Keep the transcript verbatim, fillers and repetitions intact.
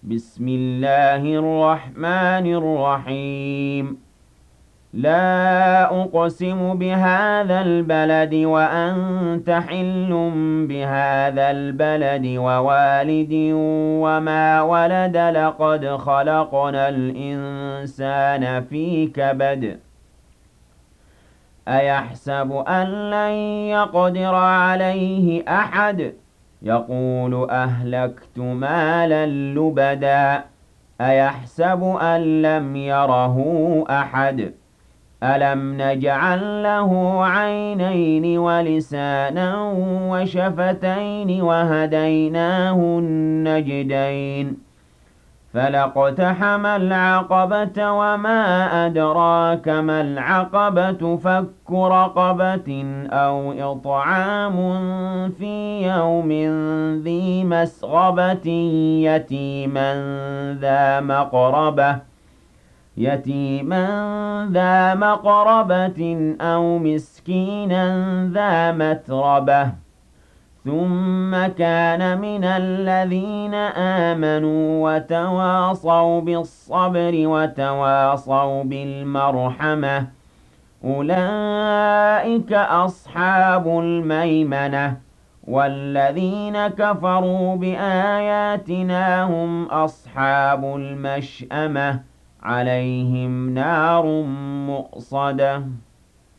بسم الله الرحمن الرحيم لا أقسم بهذا البلد وأنت حل بهذا البلد ووالد وما ولد لقد خلقنا الإنسان في كبد أيحسب أن لن يقدر عليه أحد يقول أهلكت مالا لبدا أيحسب أن لم يره أحد ألم نجعل له عينين ولسانا وشفتين وهديناه النجدين فلاقتحم العقبة وما أدراك ما العقبة فك رقبة أو إطعام في يوم ذي مسغبة يتيما ذا مقربة يتيما ذا مقربة أو مسكينا ذا متربة ثم كان من الذين آمنوا وتواصوا بالصبر وتواصوا بالمرحمة أولئك أصحاب الميمنة والذين كفروا بآياتنا هم أصحاب المشأمة عليهم نار مؤصدة